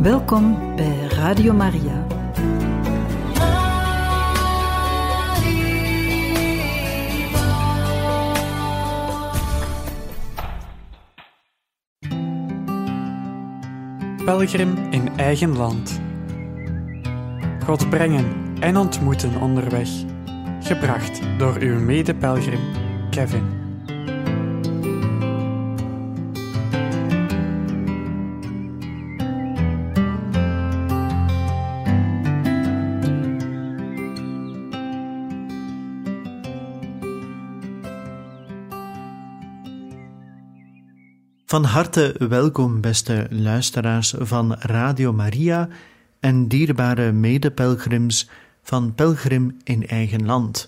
Welkom bij Radio Maria. Pelgrim in eigen land. God brengen en ontmoeten onderweg. Gebracht door uw mede-pelgrim Kevin. Van harte welkom, beste luisteraars van Radio Maria en dierbare medepelgrims van Pelgrim in eigen land.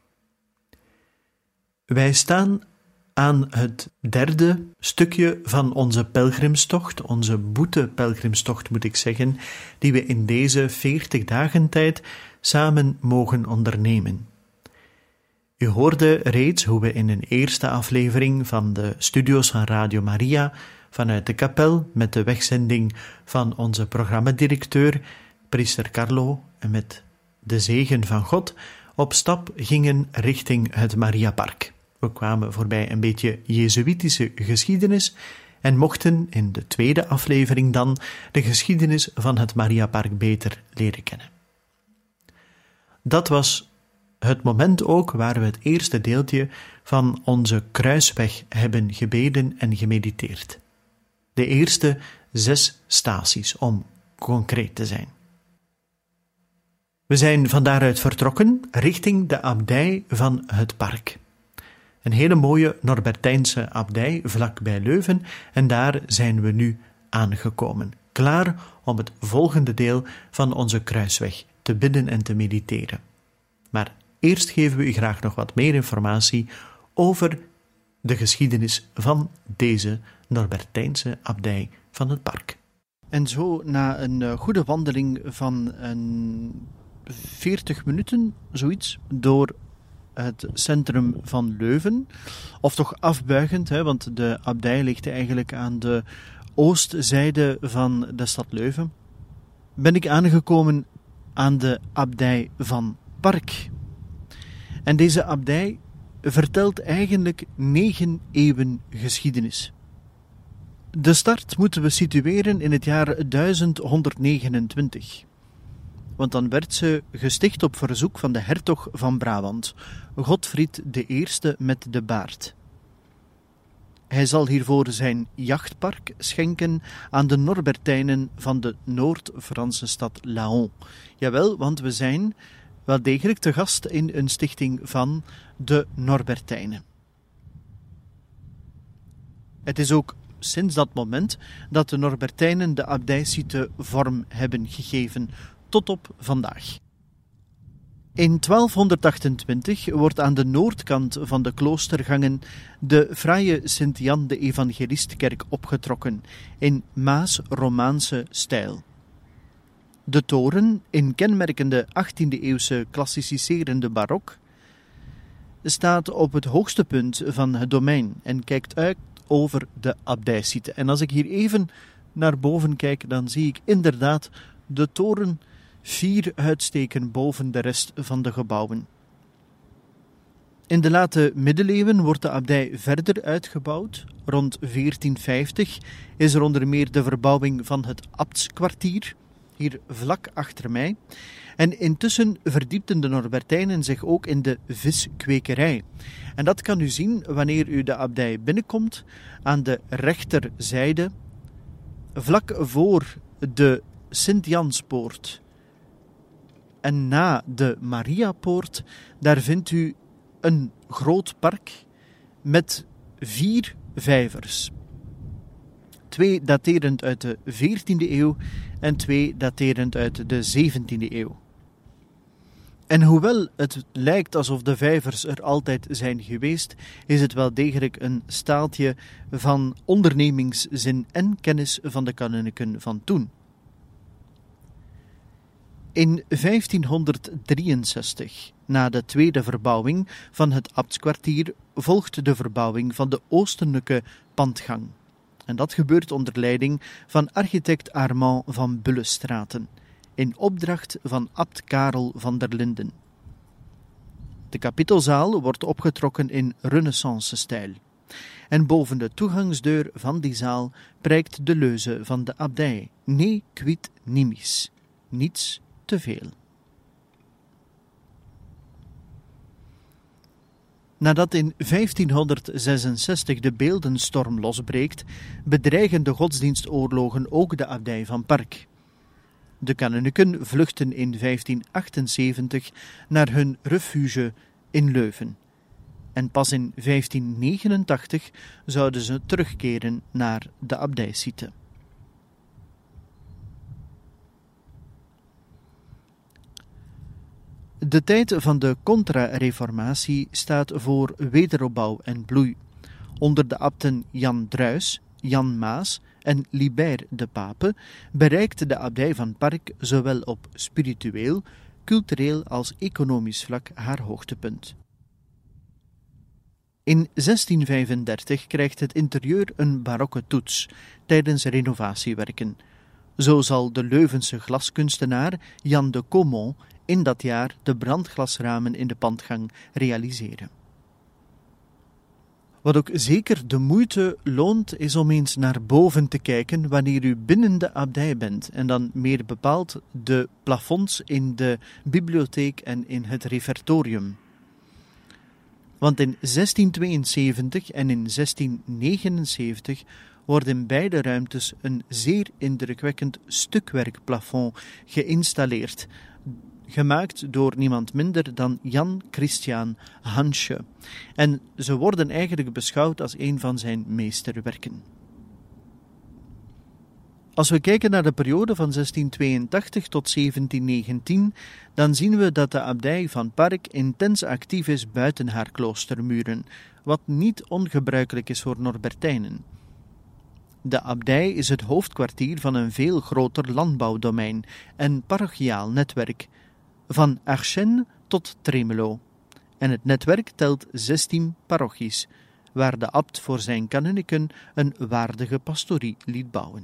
Wij staan aan het derde stukje van onze pelgrimstocht, onze boete-pelgrimstocht moet ik zeggen, die we in deze 40 dagen tijd samen mogen ondernemen. U hoorde reeds hoe we in een eerste aflevering van de studio's van Radio Maria vanuit de kapel met de wegzending van onze programmadirecteur, priester Carlo, en met de zegen van God op stap gingen richting het Mariapark. We kwamen voorbij een beetje jezuïtische geschiedenis en mochten in de tweede aflevering dan de geschiedenis van het Mariapark beter leren kennen. Dat was het moment ook waar we het eerste deeltje van onze kruisweg hebben gebeden en gemediteerd. De eerste 6 staties, om concreet te zijn. We zijn van daaruit vertrokken richting de abdij van het park. Een hele mooie Norbertijnse abdij vlak bij Leuven en daar zijn we nu aangekomen. Klaar om het volgende deel van onze kruisweg te bidden en te mediteren. Maar eerst geven we u graag nog wat meer informatie over de geschiedenis van deze Norbertijnse abdij van het park. En zo, na een goede wandeling van 40 minuten, zoiets, door het centrum van Leuven, of toch afbuigend, want de abdij ligt eigenlijk aan de oostzijde van de stad Leuven, ben ik aangekomen aan de abdij van Park. En deze abdij vertelt eigenlijk 9 eeuwen geschiedenis. De start moeten we situeren in het jaar 1129. Want dan werd ze gesticht op verzoek van de hertog van Brabant, Godfried I met de baard. Hij zal hiervoor zijn jachtpark schenken aan de Norbertijnen van de Noord-Franse stad Laon. Jawel, want we zijn wel degelijk te gast in een stichting van de Norbertijnen. Het is ook sinds dat moment dat de Norbertijnen de abdijsite vorm hebben gegeven, tot op vandaag. In 1228 wordt aan de noordkant van de kloostergangen de fraaie Sint-Jan de Evangelistkerk opgetrokken, in Maas-Romaanse stijl. De toren, in kenmerkende 18e-eeuwse klassiciserende barok, staat op het hoogste punt van het domein en kijkt uit over de abdijsite. En als ik hier even naar boven kijk, dan zie ik inderdaad de toren 4 uitsteken boven de rest van de gebouwen. In de late middeleeuwen wordt de abdij verder uitgebouwd. Rond 1450 is er onder meer de verbouwing van het abtskwartier, hier vlak achter mij. En intussen verdiepten de Norbertijnen zich ook in de viskwekerij. En dat kan u zien wanneer u de abdij binnenkomt aan de rechterzijde, vlak voor de Sint-Janspoort. En na de Mariapoort, daar vindt u een groot park met 4 vijvers. 2 daterend uit de 14e eeuw en 2 daterend uit de 17e eeuw. En hoewel het lijkt alsof de vijvers er altijd zijn geweest, is het wel degelijk een staaltje van ondernemingszin en kennis van de kanunniken van toen. In 1563, na de tweede verbouwing van het abtskwartier, volgt de verbouwing van de oostelijke pandgang. En dat gebeurt onder leiding van architect Armand van Bullestraten, in opdracht van abt Karel van der Linden. De kapittelzaal wordt opgetrokken in renaissance-stijl. En boven de toegangsdeur van die zaal prijkt de leuze van de abdij: Ne quid nimis, niets te veel. Nadat in 1566 de beeldenstorm losbreekt, bedreigen de godsdienstoorlogen ook de abdij van Parc. De kanunniken vluchten in 1578 naar hun refuge in Leuven. En pas in 1589 zouden ze terugkeren naar de abdijsite. De tijd van de contra-reformatie staat voor wederopbouw en bloei. Onder de abten Jan Druys, Jan Maas en Libert de Pape bereikte de abdij van Parc zowel op spiritueel, cultureel als economisch vlak haar hoogtepunt. In 1635 krijgt het interieur een barokke toets tijdens renovatiewerken. Zo zal de Leuvense glaskunstenaar Jan de Caumont in dat jaar de brandglasramen in de pandgang realiseren. Wat ook zeker de moeite loont, is om eens naar boven te kijken wanneer u binnen de abdij bent, en dan meer bepaald de plafonds in de bibliotheek en in het refertorium. Want in 1672 en in 1679 wordt in beide ruimtes een zeer indrukwekkend stukwerkplafond geïnstalleerd, gemaakt door niemand minder dan Jan Christian Hansche. En ze worden eigenlijk beschouwd als een van zijn meesterwerken. Als we kijken naar de periode van 1682 tot 1719, dan zien we dat de abdij van Parc intens actief is buiten haar kloostermuren, wat niet ongebruikelijk is voor Norbertijnen. De abdij is het hoofdkwartier van een veel groter landbouwdomein en parochiaal netwerk, van Archennes tot Tremelo. En het netwerk telt 16 parochies, waar de abt voor zijn kanunniken een waardige pastorie liet bouwen.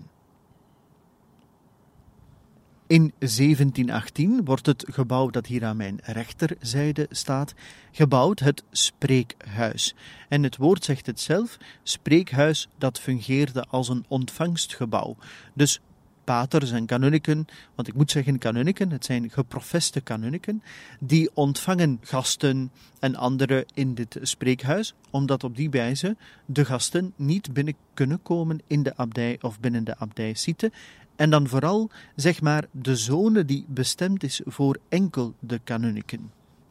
In 1718 wordt het gebouw dat hier aan mijn rechterzijde staat, gebouwd het spreekhuis. En het woord zegt het zelf, spreekhuis dat fungeerde als een ontvangstgebouw. Dus paters en kanunniken, want ik moet zeggen kanunniken, het zijn geprofeste kanunniken, die ontvangen gasten en anderen in dit spreekhuis, omdat op die wijze de gasten niet binnen kunnen komen in de abdij of binnen de abdijsite. En dan vooral, zeg maar, de zone die bestemd is voor enkel de kanunniken.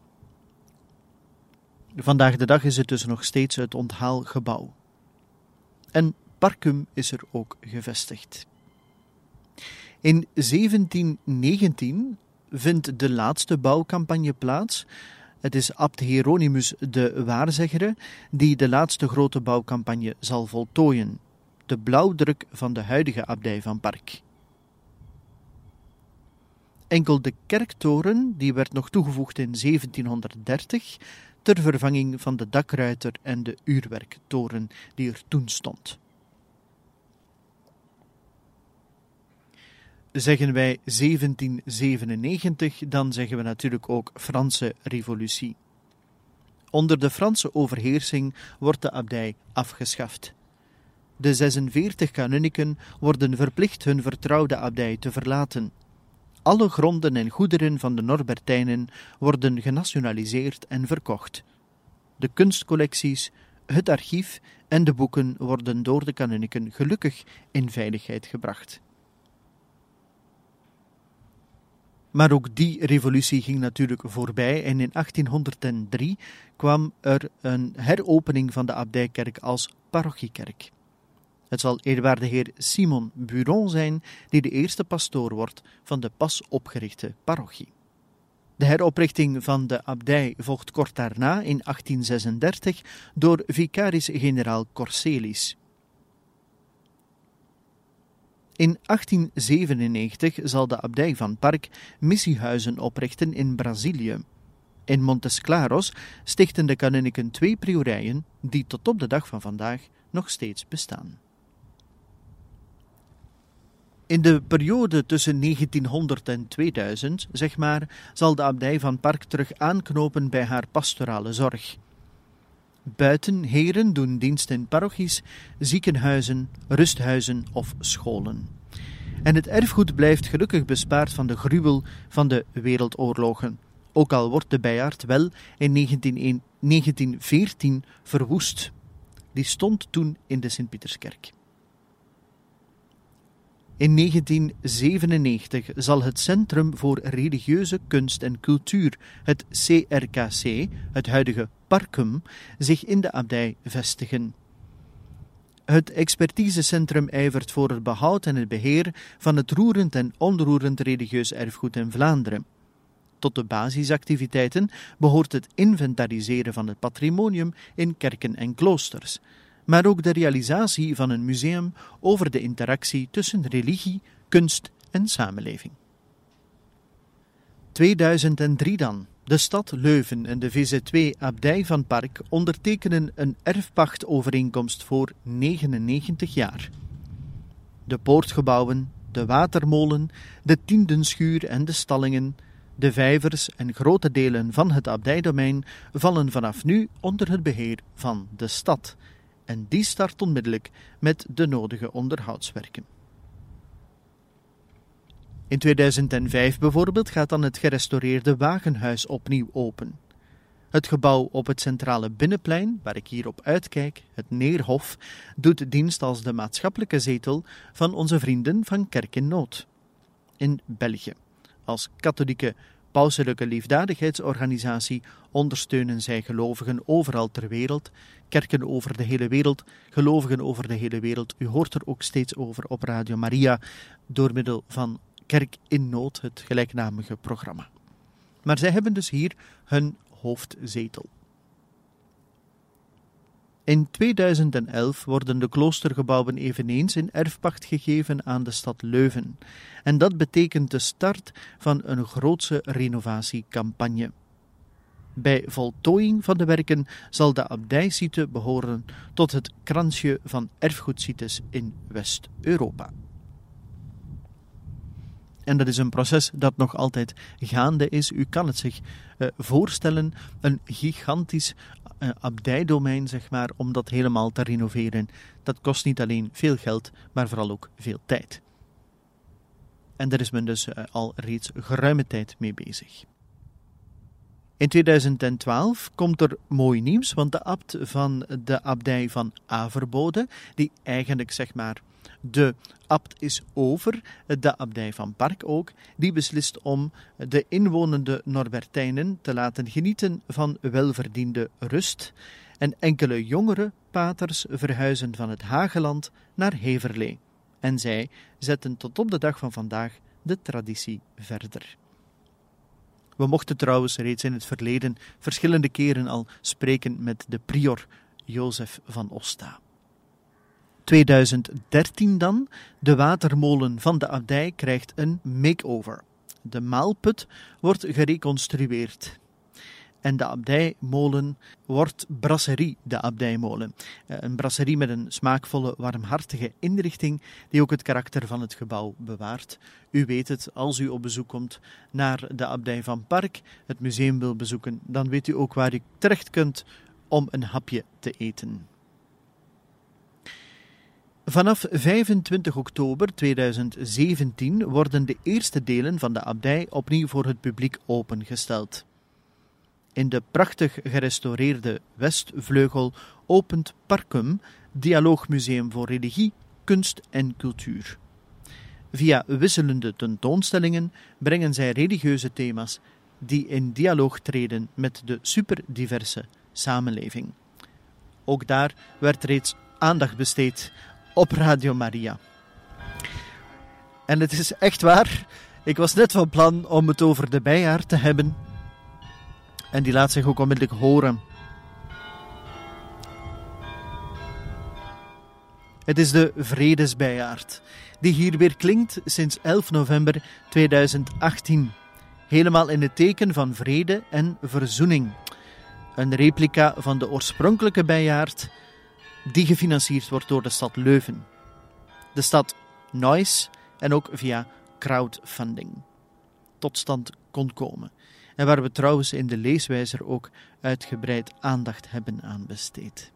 Vandaag de dag is het dus nog steeds het onthaalgebouw. En Parcum is er ook gevestigd. In 1719 vindt de laatste bouwcampagne plaats. Het is abt Hieronymus de Waarzegger die de laatste grote bouwcampagne zal voltooien. De blauwdruk van de huidige abdij van Parc. Enkel de kerktoren die werd nog toegevoegd in 1730 ter vervanging van de dakruiter en de uurwerktoren die er toen stond. Zeggen wij 1797, dan zeggen we natuurlijk ook Franse Revolutie. Onder de Franse overheersing wordt de abdij afgeschaft. De 46 kanunniken worden verplicht hun vertrouwde abdij te verlaten. Alle gronden en goederen van de Norbertijnen worden genationaliseerd en verkocht. De kunstcollecties, het archief en de boeken worden door de kanunniken gelukkig in veiligheid gebracht. Maar ook die revolutie ging natuurlijk voorbij en in 1803 kwam er een heropening van de abdijkerk als parochiekerk. Het zal eerwaarde heer Simon Buron zijn die de eerste pastoor wordt van de pas opgerichte parochie. De heroprichting van de abdij volgt kort daarna in 1836 door vicaris-generaal Corselis. In 1897 zal de abdij van Parc missiehuizen oprichten in Brazilië. In Montes Claros stichten de kanunniken 2 priorijen die tot op de dag van vandaag nog steeds bestaan. In de periode tussen 1900 en 2000, zeg maar, zal de abdij van Park terug aanknopen bij haar pastorale zorg. Buiten heren doen dienst in parochies, ziekenhuizen, rusthuizen of scholen. En het erfgoed blijft gelukkig bespaard van de gruwel van de wereldoorlogen. Ook al wordt de bijaard wel in 1914 verwoest. Die stond toen in de Sint-Pieterskerk. In 1997 zal het Centrum voor Religieuze Kunst en Cultuur, het CRKC, het huidige Parkum, zich in de abdij vestigen. Het expertisecentrum ijvert voor het behoud en het beheer van het roerend en onroerend religieus erfgoed in Vlaanderen. Tot de basisactiviteiten behoort het inventariseren van het patrimonium in kerken en kloosters, maar ook de realisatie van een museum over de interactie tussen religie, kunst en samenleving. 2003 dan. De stad Leuven en de VZ2 Abdij van Park ondertekenen een erfpachtovereenkomst voor 99 jaar. De poortgebouwen, de watermolen, de tiendenschuur en de stallingen, de vijvers en grote delen van het abdijdomein vallen vanaf nu onder het beheer van de stad. En die start onmiddellijk met de nodige onderhoudswerken. In 2005 bijvoorbeeld gaat dan het gerestaureerde Wagenhuis opnieuw open. Het gebouw op het centrale binnenplein, waar ik hier op uitkijk, het Neerhof, doet dienst als de maatschappelijke zetel van onze vrienden van Kerk in Nood in België. Als katholieke pauselijke liefdadigheidsorganisatie ondersteunen zij gelovigen overal ter wereld, kerken over de hele wereld, gelovigen over de hele wereld. U hoort er ook steeds over op Radio Maria door middel van Kerk in Nood, het gelijknamige programma. Maar zij hebben dus hier hun hoofdzetel. In 2011 worden de kloostergebouwen eveneens in erfpacht gegeven aan de stad Leuven. En dat betekent de start van een grootse renovatiecampagne. Bij voltooiing van de werken zal de abdijsite behoren tot het kransje van erfgoedsites in West-Europa. En dat is een proces dat nog altijd gaande is. U kan het zich voorstellen, een gigantisch abdijdomein, zeg maar, om dat helemaal te renoveren. Dat kost niet alleen veel geld, maar vooral ook veel tijd. En daar is men dus al reeds geruime tijd mee bezig. In 2012 komt er mooi nieuws, want de abt van de abdij van Averbode, die eigenlijk, zeg maar, de abt is over, de abdij van Park ook, die beslist om de inwonende Norbertijnen te laten genieten van welverdiende rust. En enkele jongere paters verhuizen van het Hageland naar Heverlee. En zij zetten tot op de dag van vandaag de traditie verder. We mochten trouwens reeds in het verleden verschillende keren al spreken met de prior Jozef van Osta. 2013 dan, de watermolen van de abdij krijgt een make-over. De maalput wordt gereconstrueerd. En de abdijmolen wordt brasserie, de abdijmolen. Een brasserie met een smaakvolle, warmhartige inrichting die ook het karakter van het gebouw bewaart. U weet het, als u op bezoek komt naar de abdij van Park, het museum wil bezoeken, dan weet u ook waar u terecht kunt om een hapje te eten. Vanaf 25 oktober 2017 worden de eerste delen van de abdij opnieuw voor het publiek opengesteld. In de prachtig gerestaureerde Westvleugel opent Parkum, Dialoogmuseum voor Religie, Kunst en Cultuur. Via wisselende tentoonstellingen brengen zij religieuze thema's die in dialoog treden met de superdiverse samenleving. Ook daar werd reeds aandacht besteed op Radio Maria. En het is echt waar, ik was net van plan om het over de bijaard te hebben. En die laat zich ook onmiddellijk horen. Het is de vredesbijaard, die hier weer klinkt sinds 11 november 2018. Helemaal in het teken van vrede en verzoening. Een replica van de oorspronkelijke bijaard, die gefinancierd wordt door de stad Leuven. De stad Neuss en ook via crowdfunding tot stand kon komen. En waar we trouwens in de leeswijzer ook uitgebreid aandacht hebben aan besteed.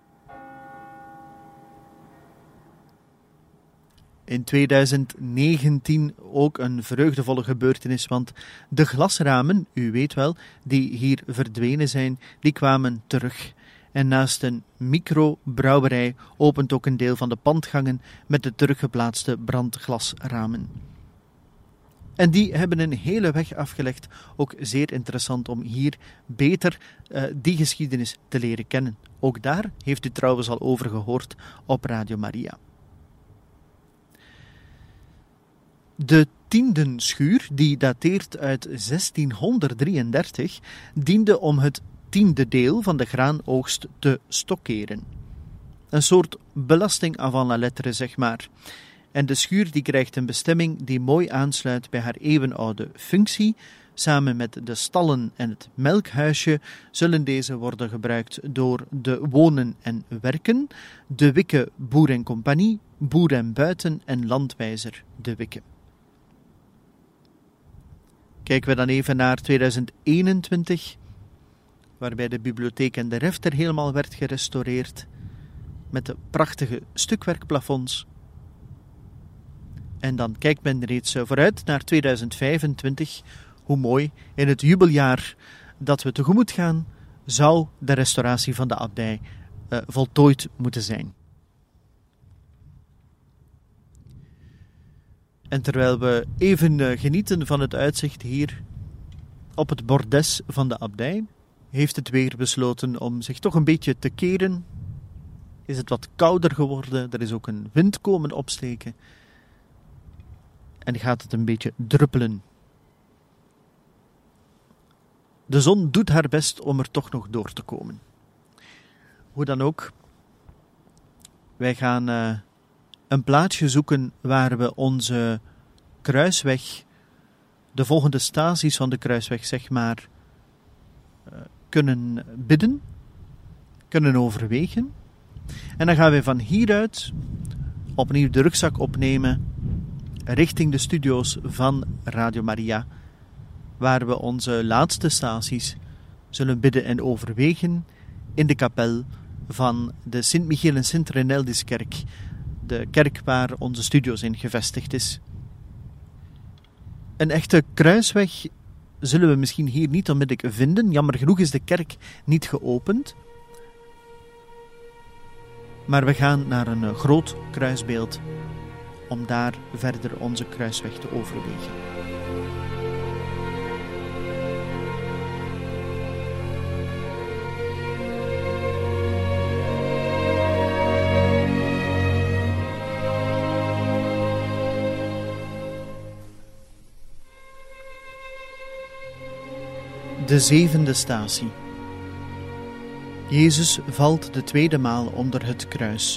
In 2019 ook een vreugdevolle gebeurtenis, want de glasramen, u weet wel, die hier verdwenen zijn, die kwamen terug. En naast een microbrouwerij opent ook een deel van de pandgangen met de teruggeplaatste brandglasramen. En die hebben een hele weg afgelegd, ook zeer interessant om hier beter die geschiedenis te leren kennen. Ook daar heeft u trouwens al over gehoord op Radio Maria. De tiendenschuur, die dateert uit 1633, diende om het 10e deel van de graanoogst te stockeren. Een soort belasting avant la lettre, zeg maar. En de schuur die krijgt een bestemming die mooi aansluit bij haar eeuwenoude functie. Samen met de stallen en het melkhuisje zullen deze worden gebruikt door de wonen en werken, de Wikke Boer en Compagnie, Boer en Buiten en Landwijzer de Wikke. Kijken we dan even naar 2021, waarbij de bibliotheek en de refter helemaal werd gerestaureerd, met de prachtige stukwerkplafonds. En dan kijkt men reeds vooruit naar 2025, hoe mooi, in het jubeljaar dat we tegemoet gaan, zou de restauratie van de abdij voltooid moeten zijn. En terwijl we even genieten van het uitzicht hier op het bordes van de abdij, heeft het weer besloten om zich toch een beetje te keren. Is het wat kouder geworden, er is ook een wind komen opsteken. En gaat het een beetje druppelen. De zon doet haar best om er toch nog door te komen. Hoe dan ook, wij gaan een plaatsje zoeken waar we onze kruisweg, de volgende staties van de kruisweg, zeg maar, kunnen bidden, kunnen overwegen. En dan gaan we van hieruit opnieuw de rugzak opnemen richting de studio's van Radio Maria, waar we onze laatste staties zullen bidden en overwegen in de kapel van de Sint-Michiel en Sint-Reneldiskerk, de kerk waar onze studio's in gevestigd is. Een echte kruisweg zullen we misschien hier niet onmiddellijk vinden. Jammer genoeg is de kerk niet geopend. Maar we gaan naar een groot kruisbeeld om daar verder onze kruisweg te overwegen. De zevende statie. Jezus valt de tweede maal onder het kruis.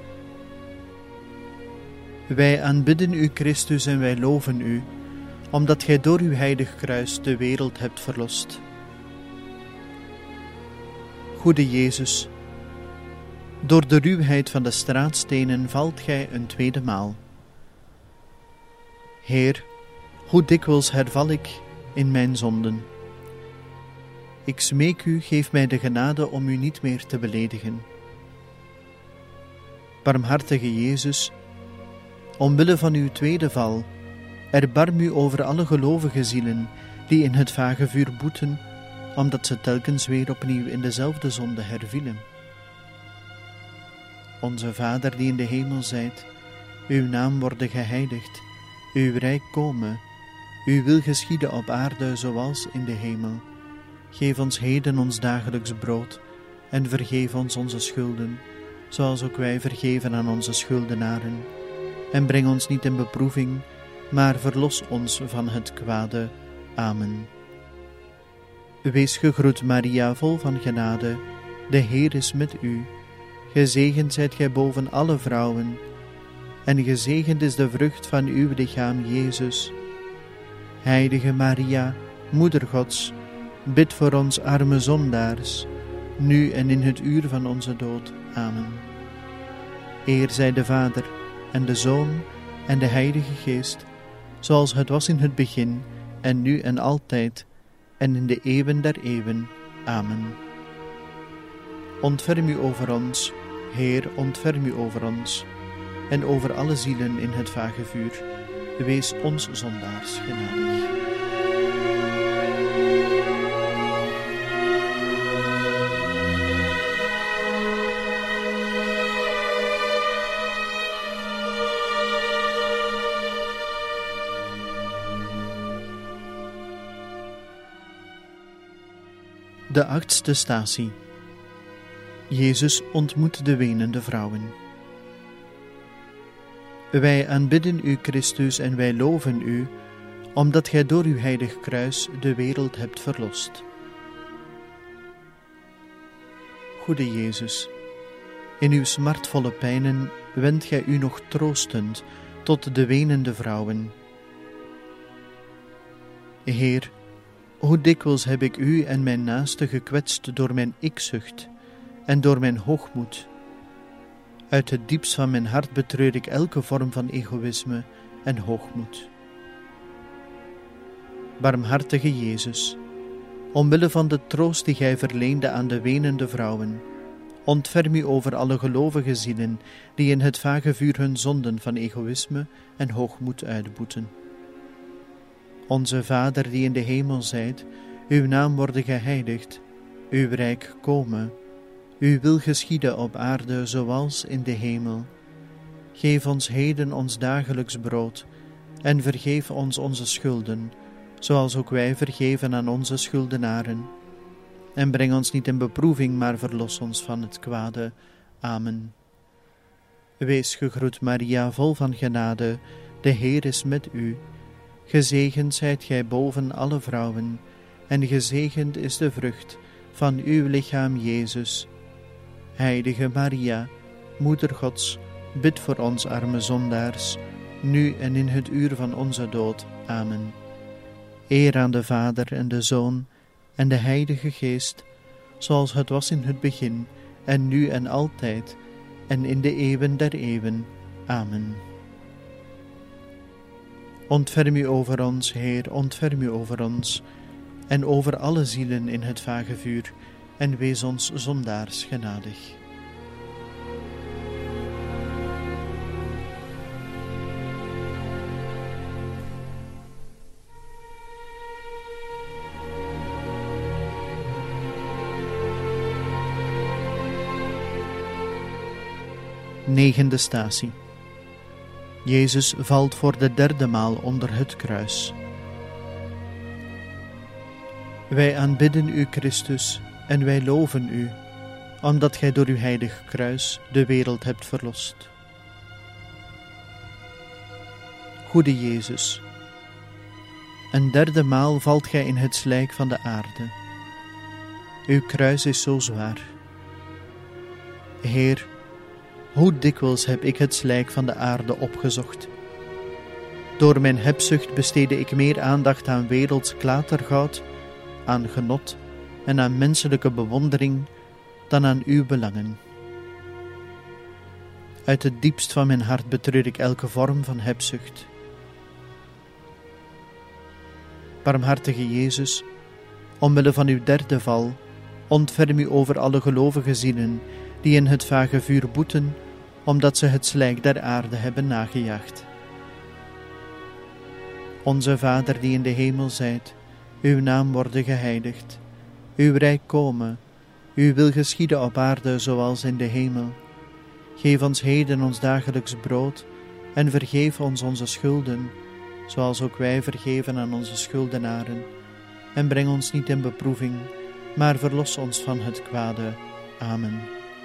Wij aanbidden u, Christus, en wij loven u, omdat gij door uw heilig kruis de wereld hebt verlost. Goede Jezus, door de ruwheid van de straatstenen valt gij een tweede maal. Heer, hoe dikwijls herval ik in mijn zonden. Ik smeek u, geef mij de genade om u niet meer te beledigen. Barmhartige Jezus, omwille van uw tweede val, erbarm u over alle gelovige zielen die in het vage vuur boeten, omdat ze telkens weer opnieuw in dezelfde zonde hervielen. Onze Vader die in de hemel zijt, uw naam worde geheiligd, uw rijk komen, uw wil geschieden op aarde zoals in de hemel. Geef ons heden ons dagelijks brood en vergeef ons onze schulden, zoals ook wij vergeven aan onze schuldenaren. En breng ons niet in beproeving, maar verlos ons van het kwade. Amen. Wees gegroet, Maria, vol van genade. De Heer is met u. Gezegend zijt gij boven alle vrouwen, en gezegend is de vrucht van uw lichaam, Jezus. Heilige Maria, Moeder Gods, bid voor ons arme zondaars, nu en in het uur van onze dood. Amen. Eer zij de Vader en de Zoon en de Heilige Geest, zoals het was in het begin, en nu en altijd, en in de eeuwen der eeuwen. Amen. Ontferm u over ons, Heer, ontferm u over ons, en over alle zielen in het vage vuur. Wees ons zondaars genadig. De 8e statie. Jezus ontmoet de wenende vrouwen. Wij aanbidden u, Christus, en wij loven u, omdat gij door uw heilig kruis de wereld hebt verlost. Goede Jezus, in uw smartvolle pijnen wendt gij u nog troostend tot de wenende vrouwen. Heer, hoe dikwijls heb ik u en mijn naaste gekwetst door mijn ikzucht en door mijn hoogmoed. Uit het diepst van mijn hart betreur ik elke vorm van egoïsme en hoogmoed. Barmhartige Jezus, omwille van de troost die gij verleende aan de wenende vrouwen, ontferm u over alle gelovige zielen die in het vage vuur hun zonden van egoïsme en hoogmoed uitboeten. Onze Vader die in de hemel zijt, uw naam worde geheiligd, uw rijk komen, uw wil geschieden op aarde zoals in de hemel. Geef ons heden ons dagelijks brood en vergeef ons onze schulden, zoals ook wij vergeven aan onze schuldenaren. En breng ons niet in beproeving, maar verlos ons van het kwade. Amen. Wees gegroet, Maria, vol van genade, de Heer is met u. Gezegend zijt gij boven alle vrouwen, en gezegend is de vrucht van uw lichaam, Jezus. Heilige Maria, Moeder Gods, bid voor ons arme zondaars, nu en in het uur van onze dood. Amen. Eer aan de Vader en de Zoon en de Heilige Geest, zoals het was in het begin, en nu en altijd, en in de eeuwen der eeuwen. Amen. Ontferm u over ons, Heer, ontferm u over ons, en over alle zielen in het vage vuur, en wees ons zondaars genadig. Negende statie. Jezus valt voor de 3e maal onder het kruis. Wij aanbidden u, Christus, en wij loven u, omdat gij door uw heilig kruis de wereld hebt verlost. Goede Jezus, een 3e maal valt gij in het slijk van de aarde. Uw kruis is zo zwaar. Heer, hoe dikwijls heb ik het slijk van de aarde opgezocht. Door mijn hebzucht besteedde ik meer aandacht aan werelds klatergoud, aan genot en aan menselijke bewondering dan aan uw belangen. Uit het diepst van mijn hart betreur ik elke vorm van hebzucht. Barmhartige Jezus, omwille van uw 3e val, ontferm u over alle gelovige zielen die in het vage vuur boeten, omdat ze het slijk der aarde hebben nagejaagd. Onze Vader die in de hemel zijt, uw naam worde geheiligd, uw rijk komen, uw wil geschieden op aarde zoals in de hemel. Geef ons heden ons dagelijks brood en vergeef ons onze schulden, zoals ook wij vergeven aan onze schuldenaren. En breng ons niet in beproeving, maar verlos ons van het kwade. Amen.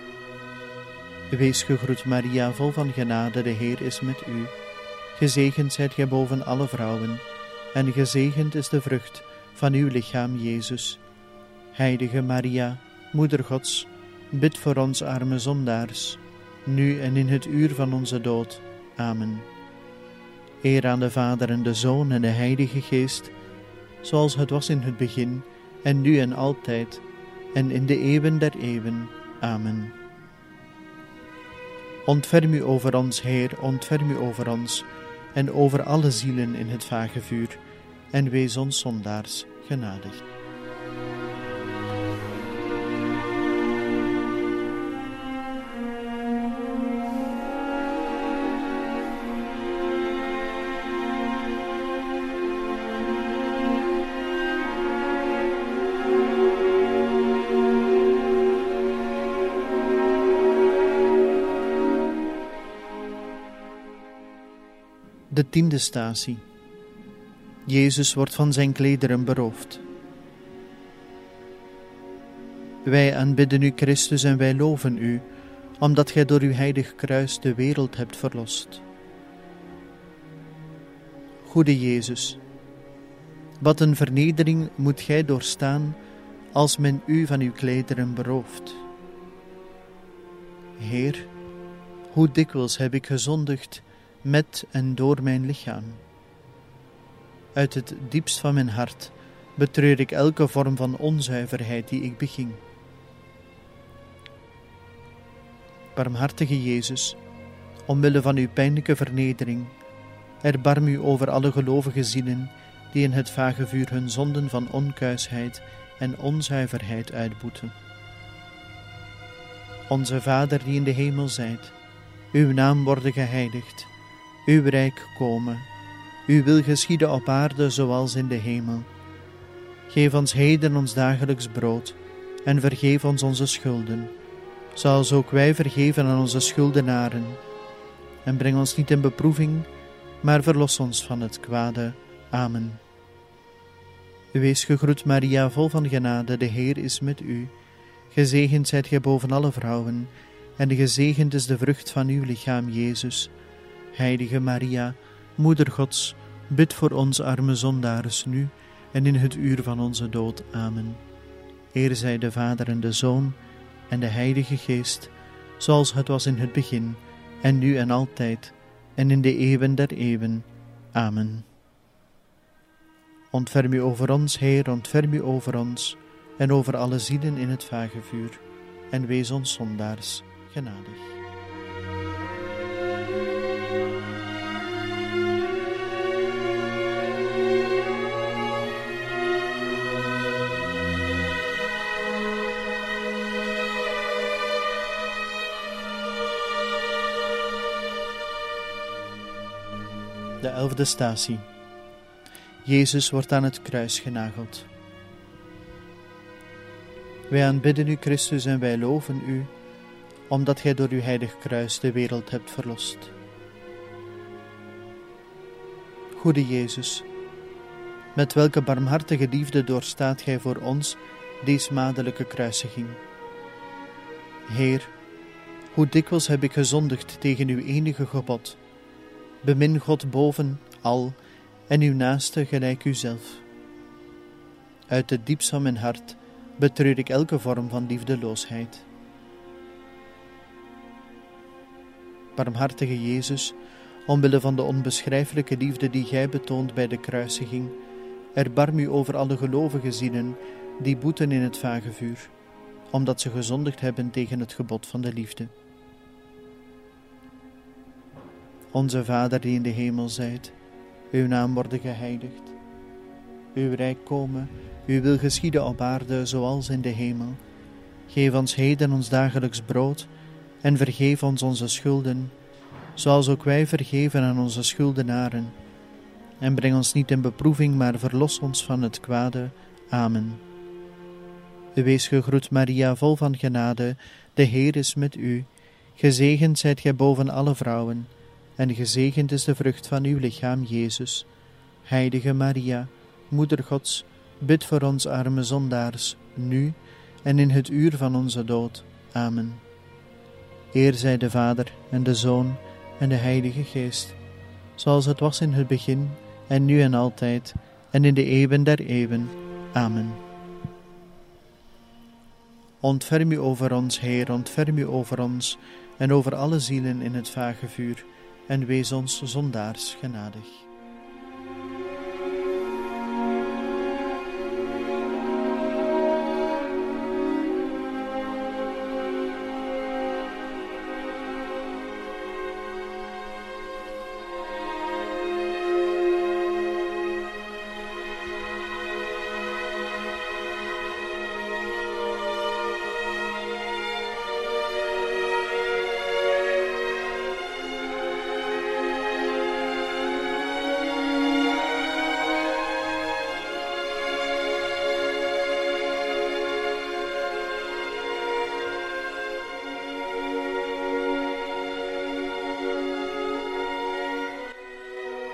Wees gegroet, Maria, vol van genade, de Heer is met u. Gezegend zijt gij boven alle vrouwen, en gezegend is de vrucht van uw lichaam, Jezus. Heilige Maria, Moeder Gods, bid voor ons arme zondaars, nu en in het uur van onze dood. Amen. Eer aan de Vader en de Zoon en de Heilige Geest, zoals het was in het begin, en nu en altijd, en in de eeuwen der eeuwen. Amen. Ontferm u over ons, Heer, ontferm u over ons, en over alle zielen in het vagevuur, en wees ons zondaars genadig. De 10e statie. Jezus wordt van zijn klederen beroofd. Wij aanbidden u, Christus, en wij loven u, omdat gij door uw heilig kruis de wereld hebt verlost. Goede Jezus, wat een vernedering moet gij doorstaan als men u van uw klederen berooft. Heer, hoe dikwijls heb ik gezondigd met en door mijn lichaam. Uit het diepst van mijn hart betreur ik elke vorm van onzuiverheid die ik beging. Barmhartige Jezus, omwille van uw pijnlijke vernedering, erbarm u over alle gelovige zielen die in het vagevuur hun zonden van onkuisheid en onzuiverheid uitboeten. Onze Vader die in de hemel zijt, uw naam worden geheiligd, uw rijk komen, uw wil geschieden op aarde zoals in de hemel. Geef ons heden ons dagelijks brood en vergeef ons onze schulden, zoals ook wij vergeven aan onze schuldenaren. En breng ons niet in beproeving, maar verlos ons van het kwade. Amen. Wees gegroet, Maria, vol van genade, de Heer is met u. Gezegend zijt gij boven alle vrouwen, en gezegend is de vrucht van uw lichaam, Jezus. Heilige Maria, Moeder Gods, bid voor ons arme zondaars nu en in het uur van onze dood. Amen. Eer zij de Vader en de Zoon en de Heilige Geest, zoals het was in het begin, en nu en altijd, en in de eeuwen der eeuwen. Amen. Ontferm u over ons, Heer, ontferm u over ons, en over alle zielen in het vagevuur, en wees ons zondaars genadig. De 11e statie. Jezus wordt aan het kruis genageld. Wij aanbidden u, Christus, en wij loven u, omdat gij door uw heilig kruis de wereld hebt verlost. Goede Jezus, met welke barmhartige liefde doorstaat gij voor ons deze madelijke kruisiging. Heer, hoe dikwijls heb ik gezondigd tegen uw enige gebod. Bemin God boven al en uw naaste gelijk uzelf. Uit het diepst van mijn hart betreur ik elke vorm van liefdeloosheid. Barmhartige Jezus, omwille van de onbeschrijfelijke liefde die gij betoont bij de kruisiging, erbarm u over alle gelovige zielen die boeten in het vagevuur, omdat ze gezondigd hebben tegen het gebod van de liefde. Onze Vader die in de hemel zijt, uw naam worden geheiligd. Uw rijk komen, uw wil geschieden op aarde zoals in de hemel. Geef ons heden ons dagelijks brood en vergeef ons onze schulden, zoals ook wij vergeven aan onze schuldenaren. En breng ons niet in beproeving, maar verlos ons van het kwade. Amen. Wees gegroet, Maria, vol van genade, de Heer is met u. Gezegend zijt gij boven alle vrouwen, en gezegend is de vrucht van uw lichaam, Jezus. Heilige Maria, Moeder Gods, bid voor ons arme zondaars, nu en in het uur van onze dood. Amen. Eer zij de Vader en de Zoon en de Heilige Geest, zoals het was in het begin, en nu en altijd, en in de eeuwen der eeuwen. Amen. Ontferm u over ons, Heer, ontferm u over ons, en over alle zielen in het vagevuur, en wees ons zondaars genadig.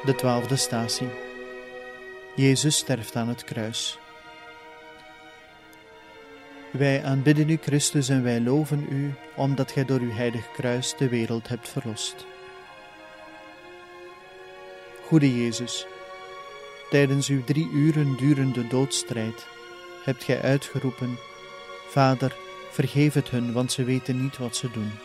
De 12e statie. Jezus sterft aan het kruis. Wij aanbidden u, Christus, en wij loven u, omdat gij door uw heilig kruis de wereld hebt verlost. Goede Jezus, tijdens uw 3 uren durende doodstrijd hebt gij uitgeroepen: Vader, vergeef het hun, want ze weten niet wat ze doen.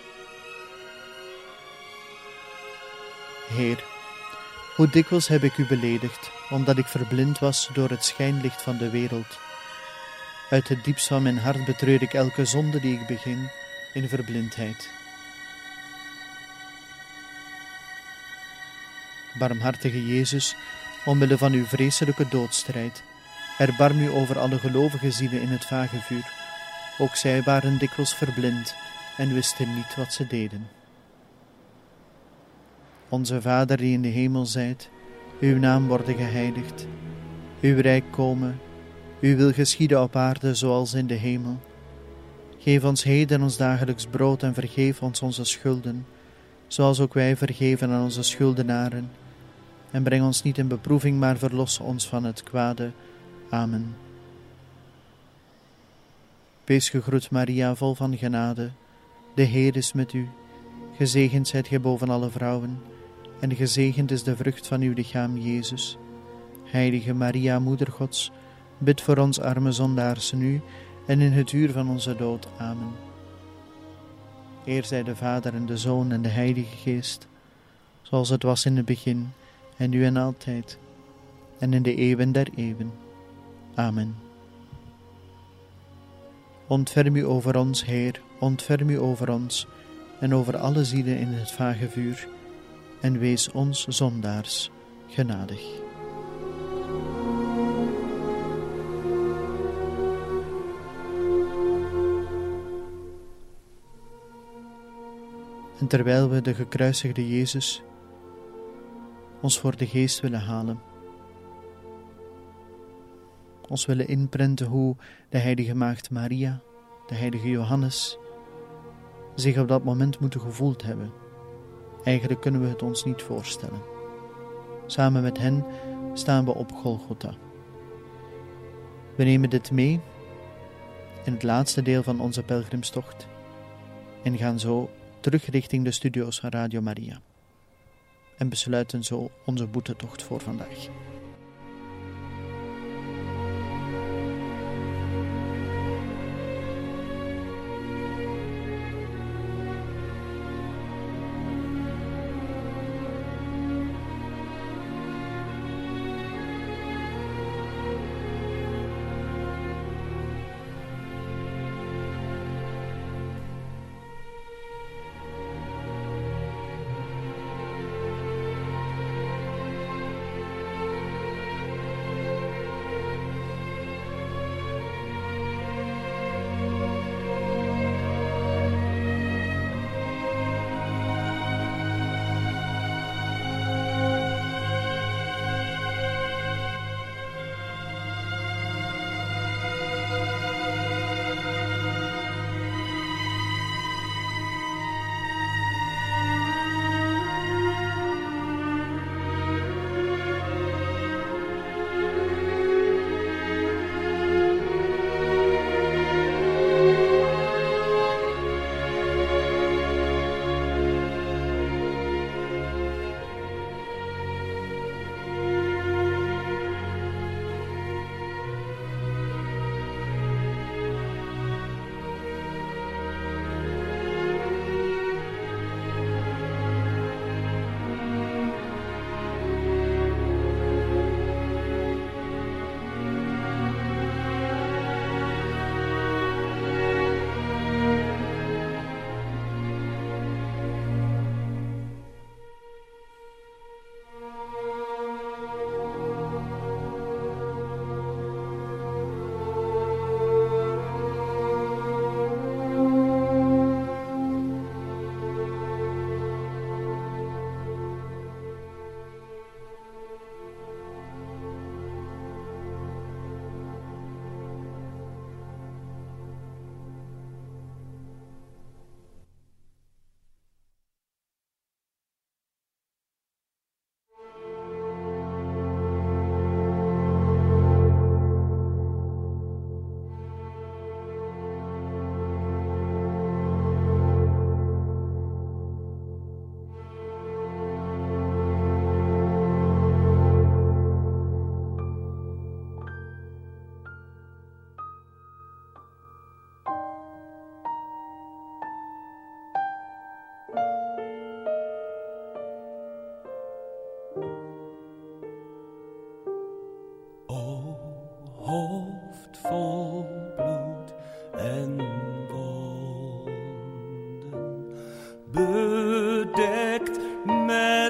Heer, hoe dikwijls heb ik u beledigd, omdat ik verblind was door het schijnlicht van de wereld. Uit het diepst van mijn hart betreur ik elke zonde die ik begin in verblindheid. Barmhartige Jezus, omwille van uw vreselijke doodstrijd, erbarm u over alle gelovige zielen in het vagevuur. Ook zij waren dikwijls verblind en wisten niet wat ze deden. Onze Vader die in de hemel zijt, uw naam worden geheiligd, uw rijk komen, uw wil geschieden op aarde zoals in de hemel. Geef ons heden ons dagelijks brood en vergeef ons onze schulden, zoals ook wij vergeven aan onze schuldenaren. En breng ons niet in beproeving, maar verlos ons van het kwade. Amen. Wees gegroet, Maria, vol van genade. De Heer is met u. Gezegend zijt gij boven alle vrouwen, en gezegend is de vrucht van uw lichaam, Jezus. Heilige Maria, Moeder Gods, bid voor ons arme zondaars nu en in het uur van onze dood. Amen. Eer zij de Vader en de Zoon en de Heilige Geest, zoals het was in het begin, en nu en altijd, en in de eeuwen der eeuwen. Amen. Ontferm u over ons, Heer, ontferm u over ons, en over alle zielen in het vagevuur, en wees ons zondaars genadig. En terwijl we de gekruisigde Jezus ons voor de geest willen halen, ons willen inprenten hoe de heilige maagd Maria, de heilige Johannes, zich op dat moment moeten gevoeld hebben. Eigenlijk kunnen we het ons niet voorstellen. Samen met hen staan we op Golgotha. We nemen dit mee in het laatste deel van onze pelgrimstocht en gaan zo terug richting de studio's van Radio Maria. En besluiten zo onze boetetocht voor vandaag.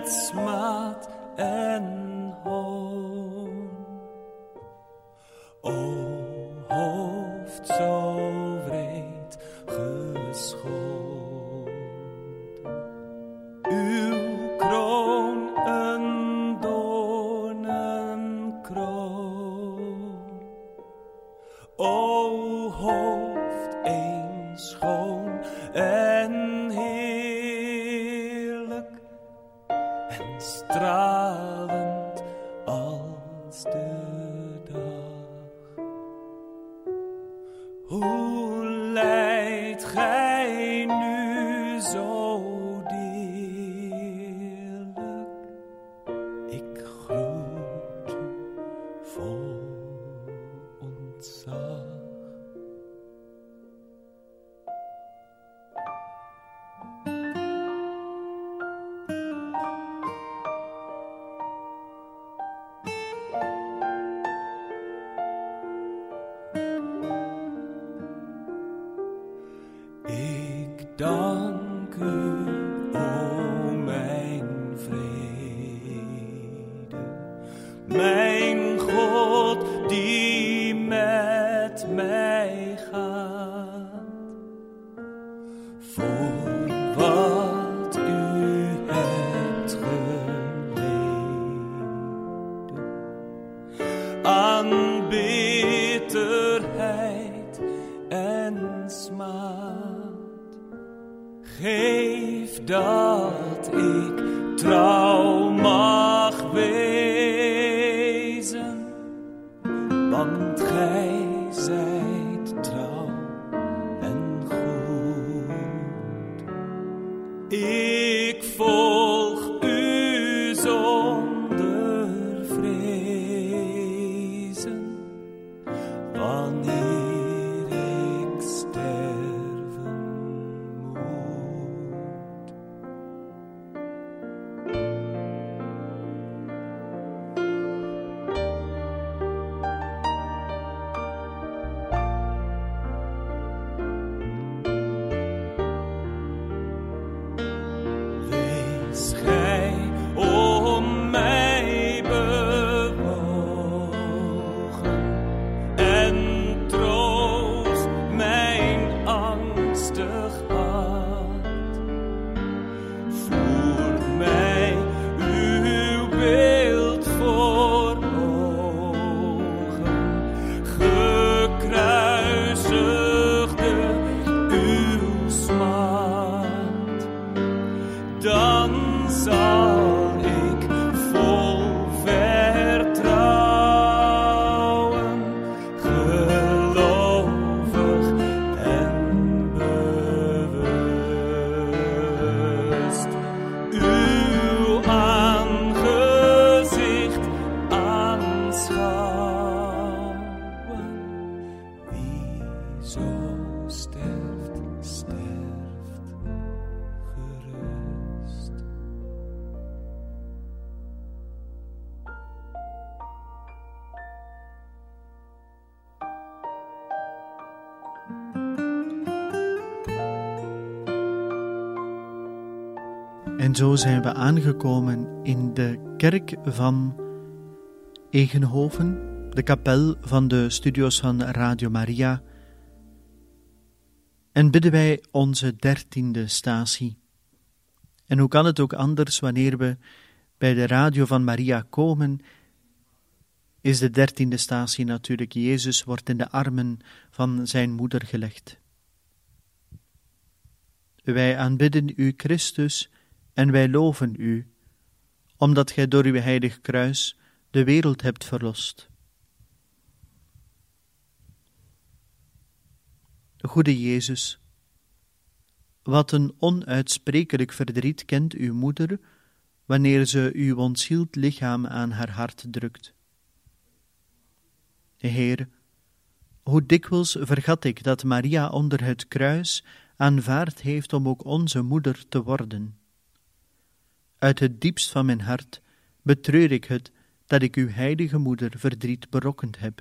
met smaad en hoon. O hoofd zo wreed geschoond, uw kroon een doornenkroon. O hoofd eens schoon en heerlijk en stralend als de dag. Hoe lijdt gij nu zo deerlijk? Ik groet u vol ontzag. Ik dank u, o mijn vrede, mijn God die met mij gaat, voor wat u hebt geleden aan bitterheid en smaad. Geef dat ik trouw mag wezen, want gij zijt trouw en goed. Ik volg u zonder vrezen, wanneer ik sterven moet. Wees gij om mij bewogen en troost mijn angstig hart. Voer mij uw beeld voor ogen, gekruisigde uw smaad. Dan zal ik vol vertrouwen, gelovig en bewust uw aangezicht aanschouwen. Wie zo sterft, sterft gerust. En zo zijn we aangekomen in de kerk van Egenhoven, de kapel van de studio's van Radio Maria. En bidden wij onze 13e statie. En hoe kan het ook anders wanneer we bij de radio van Maria komen, is de 13e statie natuurlijk Jezus wordt in de armen van zijn moeder gelegd. Wij aanbidden u, Christus, en wij loven u, omdat gij door uw heilig kruis de wereld hebt verlost. Goede Jezus, wat een onuitsprekelijk verdriet kent uw moeder, wanneer ze uw ontzield lichaam aan haar hart drukt. Heer, hoe dikwijls vergat ik dat Maria onder het kruis aanvaard heeft om ook onze moeder te worden. Uit het diepst van mijn hart betreur ik het dat ik uw heilige moeder verdriet berokkend heb.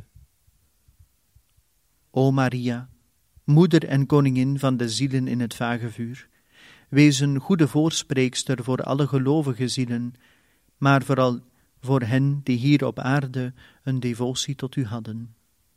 O Maria, moeder en koningin van de zielen in het vagevuur, Wees een goede voorspreekster voor alle gelovige zielen, maar vooral voor hen die hier op aarde een devotie tot u hadden.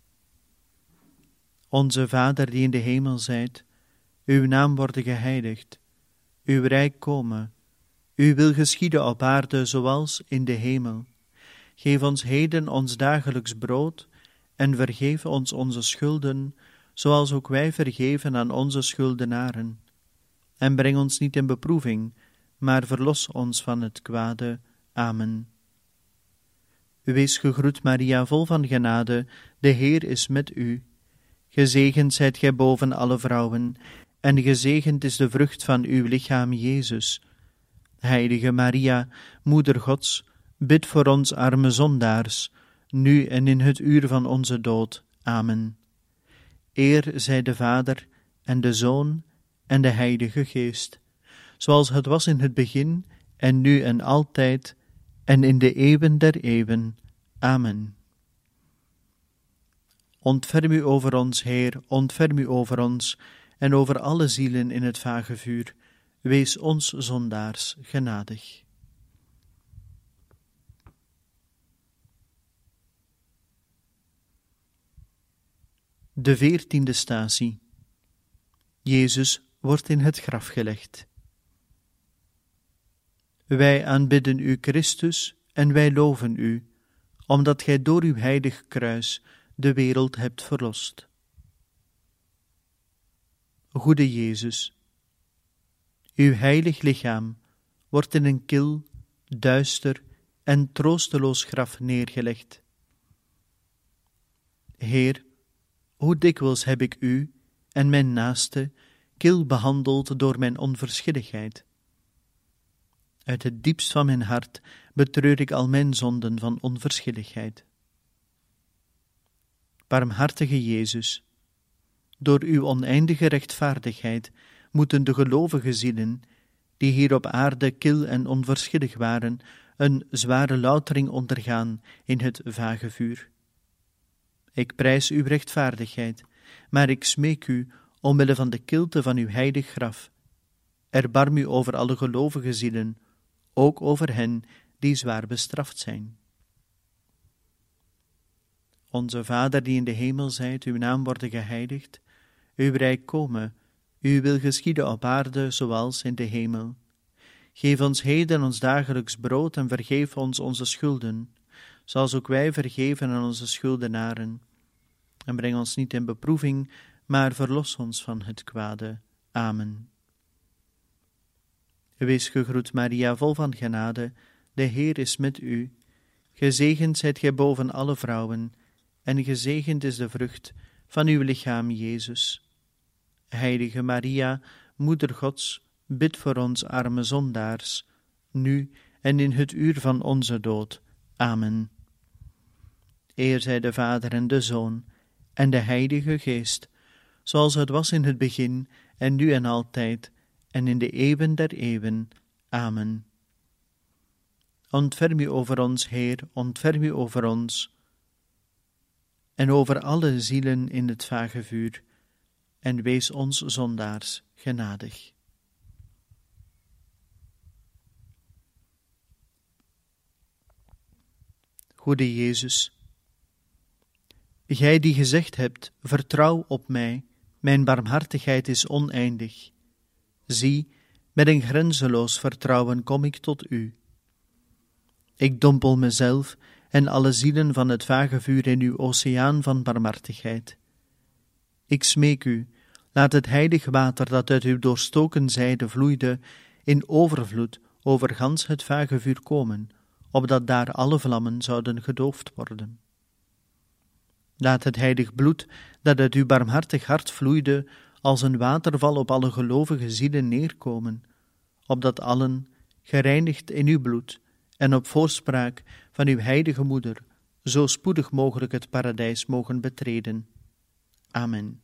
Onze Vader die in de hemel zijt, uw naam worden geheiligd, uw rijk komen, uw wil geschieden op aarde zoals in de hemel. Geef ons heden ons dagelijks brood en vergeef ons onze schulden, zoals ook wij vergeven aan onze schuldenaren. En breng ons niet in beproeving, maar verlos ons van het kwade. Amen. Wees gegroet, Maria, vol van genade, de Heer is met u. Gezegend zijt gij boven alle vrouwen, en gezegend is de vrucht van uw lichaam, Jezus. Heilige Maria, Moeder Gods, bid voor ons arme zondaars, nu en in het uur van onze dood. Amen. Eer zij de Vader en de Zoon en de Heilige Geest, zoals het was in het begin en nu en altijd en in de eeuwen der eeuwen. Amen. Ontferm u over ons, Heer, ontferm u over ons en over alle zielen in het vagevuur. Wees ons zondaars genadig. De 14e statie. Jezus wordt in het graf gelegd. Wij aanbidden u, Christus, en wij loven u, omdat gij door uw heilig kruis de wereld hebt verlost. Goede Jezus, uw heilig lichaam wordt in een kil, duister en troosteloos graf neergelegd. Heer, hoe dikwijls heb ik u en mijn naaste kil behandeld door mijn onverschilligheid. Uit het diepst van mijn hart betreur ik al mijn zonden van onverschilligheid. Barmhartige Jezus, door uw oneindige rechtvaardigheid moeten de gelovige zielen, die hier op aarde kil en onverschillig waren, een zware loutering ondergaan in het vagevuur. Ik prijs uw rechtvaardigheid, maar ik smeek u, omwille van de kilte van uw heilig graf, erbarm u over alle gelovige zielen, ook over hen die zwaar bestraft zijn. Onze Vader die in de hemel zijt, uw naam worden geheiligd, uw rijk komen, uw wil geschieden op aarde zoals in de hemel. Geef ons heden ons dagelijks brood en vergeef ons onze schulden, zoals ook wij vergeven aan onze schuldenaren. En breng ons niet in beproeving, maar verlos ons van het kwade. Amen. Wees gegroet, Maria, vol van genade, de Heer is met u. Gezegend zijt gij boven alle vrouwen, en gezegend is de vrucht van uw lichaam, Jezus. Heilige Maria, Moeder Gods, bid voor ons arme zondaars, nu en in het uur van onze dood. Amen. Eer zij de Vader en de Zoon en de Heilige Geest, zoals het was in het begin en nu en altijd en in de eeuwen der eeuwen. Amen. Ontferm u over ons, Heer, ontferm u over ons en over alle zielen in het vagevuur, en wees ons zondaars genadig. Goede Jezus, gij die gezegd hebt, vertrouw op mij, mijn barmhartigheid is oneindig. Zie, met een grenzeloos vertrouwen kom ik tot u. Ik dompel mezelf en alle zielen van het vagevuur in uw oceaan van barmhartigheid. Ik smeek u, laat het heilig water dat uit uw doorstoken zijde vloeide, in overvloed over gans het vagevuur komen, opdat daar alle vlammen zouden gedoofd worden. Laat het heilig bloed dat uit uw barmhartig hart vloeide, als een waterval op alle gelovige zielen neerkomen, opdat allen, gereinigd in uw bloed en op voorspraak van uw heilige moeder, zo spoedig mogelijk het paradijs mogen betreden. Amen.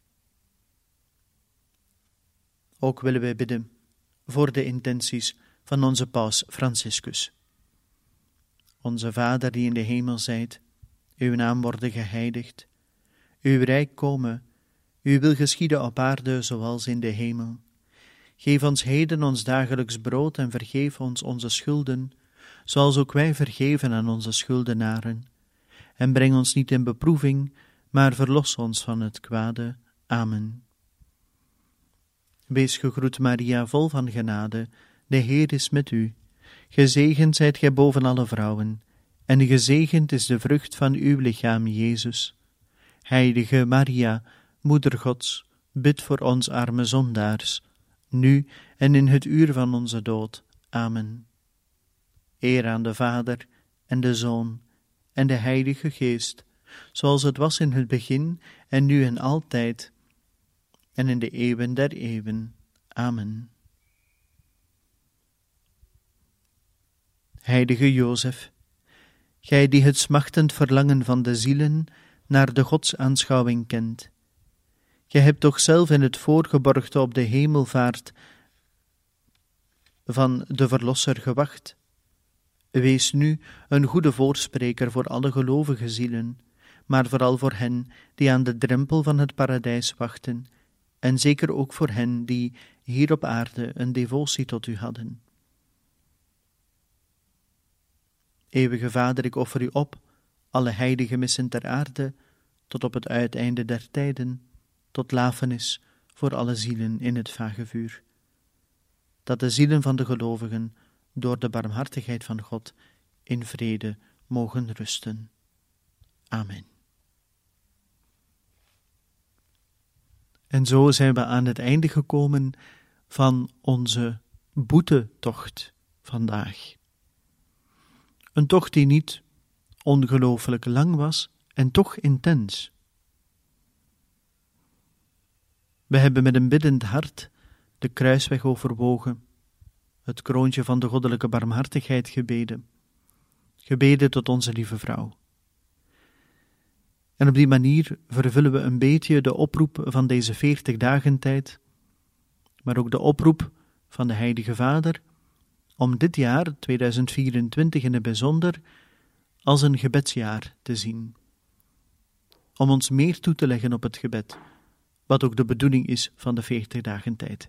Ook willen wij bidden voor de intenties van onze paus Franciscus. Onze Vader die in de hemel zijt, uw naam worden geheiligd, uw rijk komen, uw wil geschieden op aarde zoals in de hemel. Geef ons heden ons dagelijks brood en vergeef ons onze schulden, zoals ook wij vergeven aan onze schuldenaren. En breng ons niet in beproeving, maar verlos ons van het kwade. Amen. Wees gegroet, Maria, vol van genade, de Heer is met u. Gezegend zijt gij boven alle vrouwen, en gezegend is de vrucht van uw lichaam, Jezus. Heilige Maria, Moeder Gods, bid voor ons arme zondaars, nu en in het uur van onze dood. Amen. Eer aan de Vader, en de Zoon, en de Heilige Geest, zoals het was in het begin, en nu en altijd, en in de eeuwen der eeuwen. Amen. Heilige Jozef, gij die het smachtend verlangen van de zielen naar de godsaanschouwing kent, gij hebt toch zelf in het voorgeborgte op de hemelvaart van de Verlosser gewacht. Wees nu een goede voorspreker voor alle gelovige zielen, maar vooral voor hen die aan de drempel van het paradijs wachten, en zeker ook voor hen die hier op aarde een devotie tot u hadden. Eeuwige Vader, ik offer u op alle heilige missen ter aarde, tot op het uiteinde der tijden, tot lafenis voor alle zielen in het vagevuur. Dat de zielen van de gelovigen door de barmhartigheid van God in vrede mogen rusten. Amen. En zo zijn we aan het einde gekomen van onze boetetocht vandaag. Een tocht die niet ongelooflijk lang was en toch intens. We hebben met een biddend hart de kruisweg overwogen, het kroontje van de goddelijke barmhartigheid gebeden tot onze lieve vrouw. En op die manier vervullen we een beetje de oproep van deze 40 dagen tijd, maar ook de oproep van de Heilige Vader om dit jaar, 2024 in het bijzonder, als een gebedsjaar te zien. Om ons meer toe te leggen op het gebed, wat ook de bedoeling is van de 40 dagen tijd.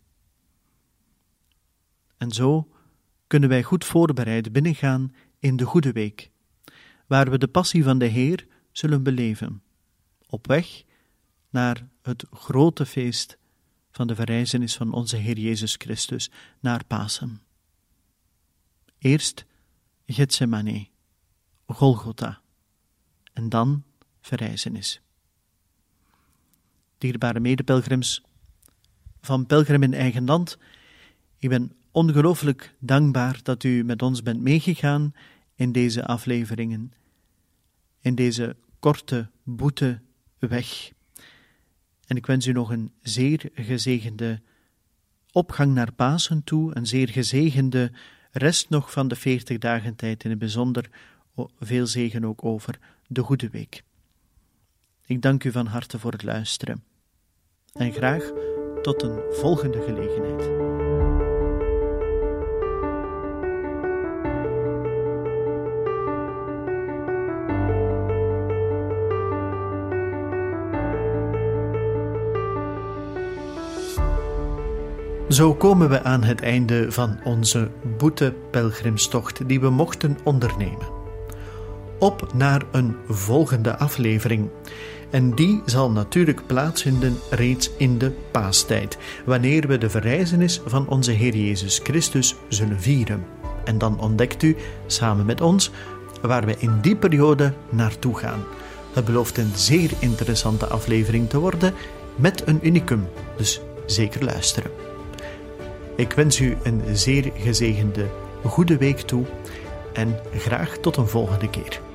En zo kunnen wij goed voorbereid binnengaan in de Goede Week, waar we de passie van de Heer zullen beleven, op weg naar het grote feest van de verrijzenis van onze Heer Jezus Christus, naar Pasen. Eerst Getsemane, Golgotha, en dan verrijzenis. Dierbare medepelgrims van Pelgrim in Eigen Land, ik ben ongelooflijk dankbaar dat u met ons bent meegegaan in deze afleveringen, in deze korte boeteweg. En ik wens u nog een zeer gezegende opgang naar Pasen toe, een zeer gezegende rest nog van de 40 dagen tijd, in het bijzonder veel zegen ook over de Goede Week. Ik dank u van harte voor het luisteren en graag tot een volgende gelegenheid. Zo komen we aan het einde van onze boetepelgrimstocht die we mochten ondernemen. Op naar een volgende aflevering. En die zal natuurlijk plaatsvinden reeds in de paastijd, wanneer we de verrijzenis van onze Heer Jezus Christus zullen vieren. En dan ontdekt u, samen met ons, waar we in die periode naartoe gaan. Het belooft een zeer interessante aflevering te worden, met een unicum, dus zeker luisteren. Ik wens u een zeer gezegende Goede Week toe en graag tot een volgende keer.